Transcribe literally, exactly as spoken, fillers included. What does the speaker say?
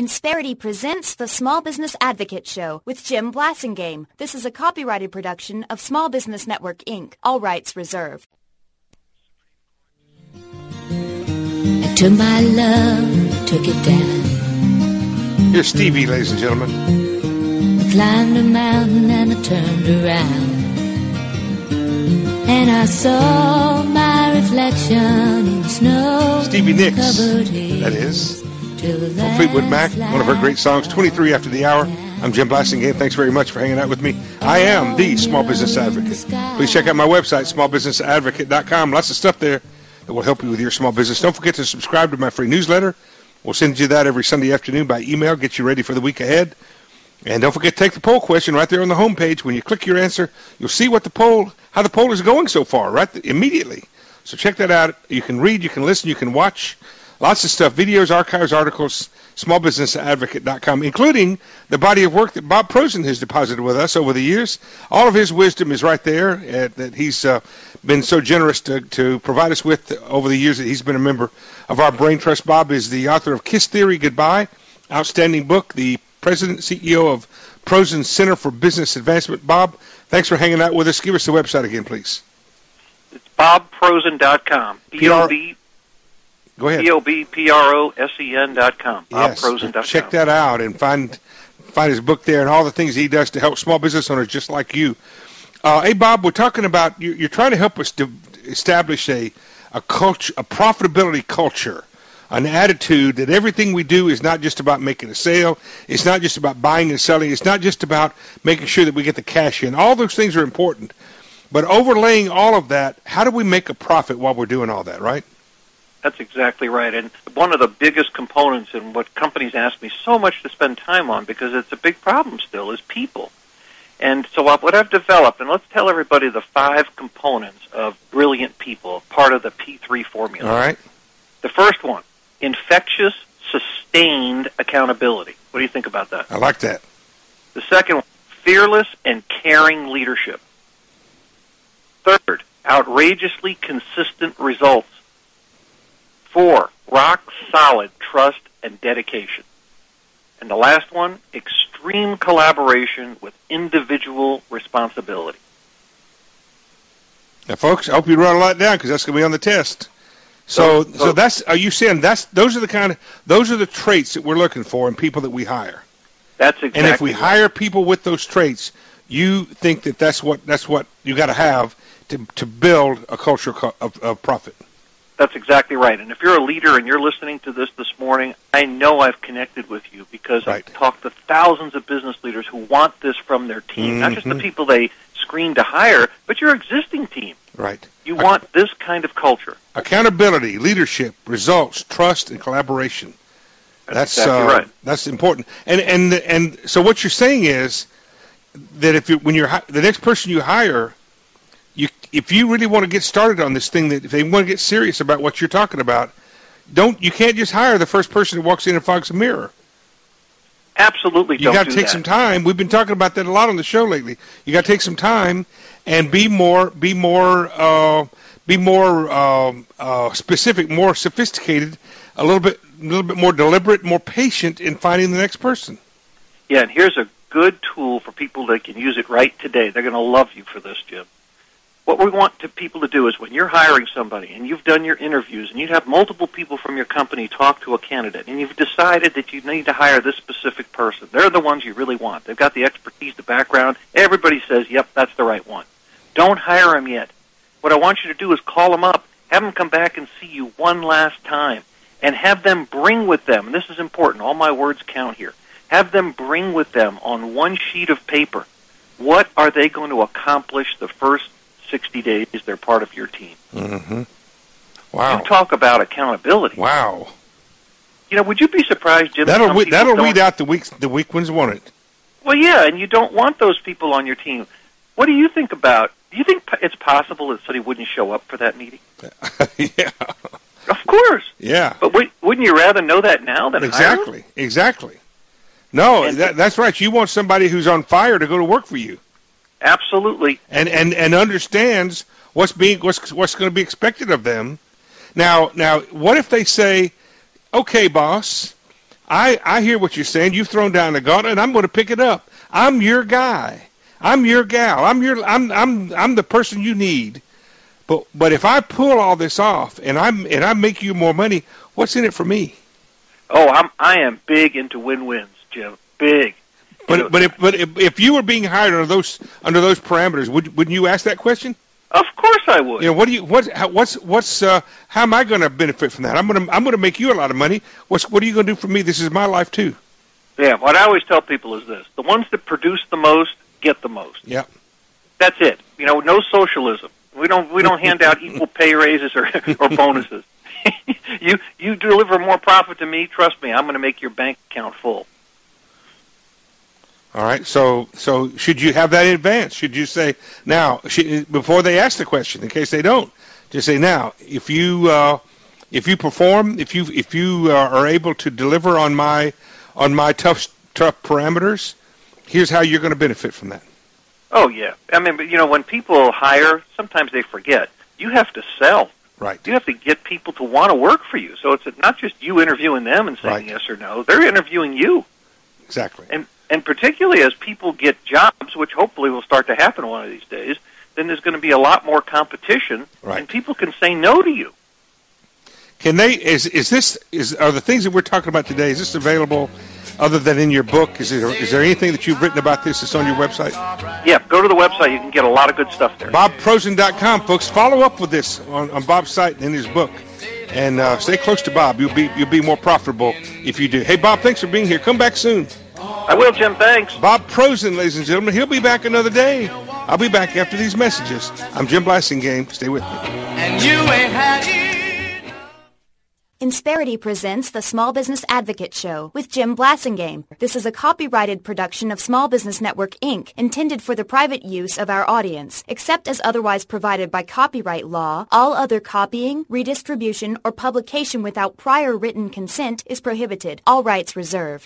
Insperity presents the Small Business Advocate Show with Jim Blasingame. This is a copyrighted production of Small Business Network, Incorporated. All rights reserved. I took my love, took it down. Here's Stevie, ladies and gentlemen. I climbed a mountain and I turned around, and I saw my reflection in snow. Stevie Nicks, that is. From Fleetwood Mac, one of her great songs, twenty-three after the hour. I'm Jim Blasingame. Thanks very much for hanging out with me. I am the Small Business Advocate. Please check out my website, small business advocate dot com. Lots of stuff there that will help you with your small business. Don't forget to subscribe to my free newsletter. We'll send you that every Sunday afternoon by email, get you ready for the week ahead. And don't forget to take the poll question right there on the homepage. When you click your answer, you'll see what the poll, how the poll is going so far, right th- immediately. So check that out. You can read, you can listen, you can watch. Lots of stuff, videos, archives, articles, small business advocate dot com, including the body of work that Bob Prosen has deposited with us over the years. All of his wisdom is right there uh, that he's uh, been so generous to, to provide us with over the years that he's been a member of our Brain Trust. Bob is the author of Kiss Theory Goodbye, outstanding book, the president and C E O of Prosen Center for Business Advancement. Bob, thanks for hanging out with us. Give us the website again, please. It's bob prosen dot com. B O B Go ahead. B O B P R O S E N dot com. Yes, bob prosen dot com. Check that out and find find his book there and all the things he does to help small business owners just like you. Uh, hey, Bob, we're talking about, you're, you're trying to help us to establish a, a, culture, a profitability culture, an attitude that everything we do is not just about making a sale. It's not just about buying and selling. It's not just about making sure that we get the cash in. All those things are important. But overlaying all of that, how do we make a profit while we're doing all that, right? That's exactly right. And one of the biggest components and what companies ask me so much to spend time on, because it's a big problem still, is people. And so what I've developed, and let's tell everybody the five components of brilliant people, part of the P three formula. All right. The first one, infectious, sustained accountability. What do you think about that? I like that. The second one, fearless and caring leadership. Third, outrageously consistent results. Four, rock-solid trust and dedication. And the last one, extreme collaboration with individual responsibility. Now, folks, I hope you wrote a lot down because that's going to be on the test. So, so, so that's, are you saying that's those are the kind of those are the traits that we're looking for in people that we hire? That's exactly. And if we right. hire people with those traits, you think that that's what that's what you got to have to to build a culture of, of profit. That's exactly right. And if you're a leader and you're listening to this this morning, I know I've connected with you because right. I've talked to thousands of business leaders who want this from their team, mm-hmm. not just the people they screen to hire, but your existing team. Right. You want this kind of culture. Accountability, leadership, results, trust, and collaboration. That's, that's exactly uh, right. That's important. And and and so what you're saying is that if you when you're the next person you hire, you if you really want to get started on this thing, that if they want to get serious about what you're talking about, don't you can't just hire the first person who walks in and fogs a mirror. Absolutely, you don't got to do take that. some time. We've been talking about that a lot on the show lately. You got to take some time and be more, be more, uh, be more um, uh, specific, more sophisticated, a little bit, a little bit more deliberate, more patient in finding the next person. Yeah, and here's a good tool for people that can use it right today. They're going to love you for this, Jim. What we want to people to do is when you're hiring somebody and you've done your interviews and you have multiple people from your company talk to a candidate and you've decided that you need to hire this specific person, they're the ones you really want. They've got the expertise, the background. Everybody says, yep, that's the right one. Don't hire them yet. What I want you to do is call them up, have them come back and see you one last time, and have them bring with them, and this is important, all my words count here, have them bring with them on one sheet of paper, what are they going to accomplish the first sixty days they're part of your team. Mm-hmm. Wow. You talk about accountability. Wow. You know, would you be surprised, Jim? That'll we, that'll don't... weed out the weak the weak ones, won't it? Well, yeah, and you don't want those people on your team. What do you think about? Do you think it's possible that somebody wouldn't show up for that meeting? Yeah. Of course. Yeah. But w- wouldn't you rather know that now than exactly? hire them? Exactly. No, and, that, that's right. You want somebody who's on fire to go to work for you. Absolutely. And and, and understands what's being what's what's going to be expected of them. Now now what if they say, "Okay, boss, I, I hear what you're saying. You've thrown down the gauntlet, and I'm going to pick it up. I'm your guy. I'm your gal. I'm your. I'm. I'm. I'm the person you need. But but if I pull all this off and I'm and I make you more money, what's in it for me? Oh, I'm. I am big into win-wins, Jim. Big. But you know, but if but if, if you were being hired under those under those parameters, would wouldn't you ask that question? Of course I would. You know, what do you what how, what's what's uh, how am I going to benefit from that? I'm going to I'm going to make you a lot of money. What's what are you going to do for me? This is my life too. Yeah, what I always tell people is this: the ones that produce the most get the most. Yeah. That's it. You know, no socialism. We don't we don't hand out equal pay raises or or bonuses. you you deliver more profit to me, trust me, I'm going to make your bank account full. All right. So so should you have that in advance? Should you say now should, before they ask the question, in case they don't, just say now if you uh, if you perform, if you if you uh, are able to deliver on my on my tough tough parameters, here's how you're going to benefit from that. Oh yeah, I mean, but you know, when people hire, sometimes they forget you have to sell. Right. You have to get people to want to work for you. So it's not just you interviewing them and saying right. yes or no. They're interviewing you. Exactly. And and particularly as people get jobs, which hopefully will start to happen one of these days, then there's going to be a lot more competition, right. and people can say no to you. Can they? Is is this? Is are the things that we're talking about today? Is this available? Other than in your book, is there, is there anything that you've written about this that's on your website? Yeah, go to the website. You can get a lot of good stuff there. bob prosen dot com, folks. Follow up with this on, on Bob's site and in his book. And uh, stay close to Bob. You'll be you'll be more profitable if you do. Hey, Bob, thanks for being here. Come back soon. I will, Jim. Thanks. Bob Prosen, ladies and gentlemen. He'll be back another day. I'll be back after these messages. I'm Jim Blasingame. Stay with me. And you ain't had it. Insperity presents the Small Business Advocate Show with Jim Blasingame. This is a copyrighted production of Small Business Network, Incorporated, intended for the private use of our audience. Except as otherwise provided by copyright law, all other copying, redistribution, or publication without prior written consent is prohibited. All rights reserved.